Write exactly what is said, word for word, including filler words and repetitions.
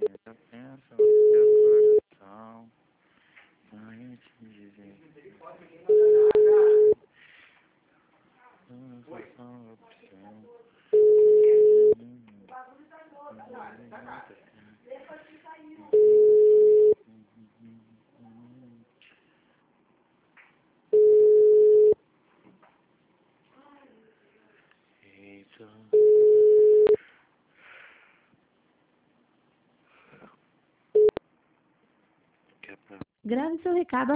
Eu penso no seu coração, não ia te dizer. Eu só sou uma opção. Eita. Que é pra Grave seu recado